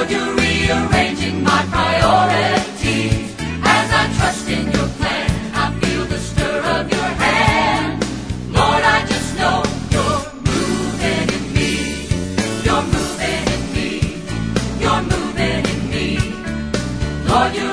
Lord, you're rearranging my priorities. As I trust in your plan, I feel the stir of your hand. Lord, I just know you're moving in me. You're moving in me. You're moving in me. Lord, you're